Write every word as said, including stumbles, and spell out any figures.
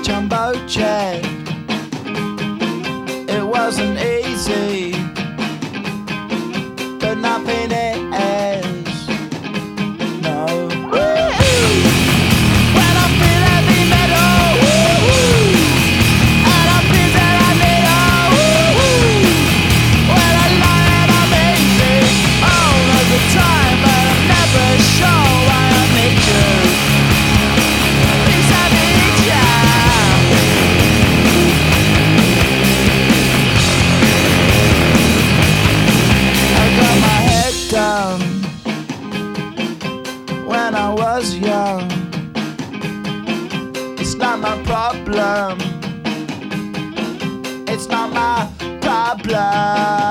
jumbo jet. It wasn't easy, but nothing is. No. When I feel heavy metal, and I feel that I need a when I lie and I'm easy all of the time, but I'm never sure why I need you. Please I need ya. I got my head down when I was young. It's not my problem. It's not my problem.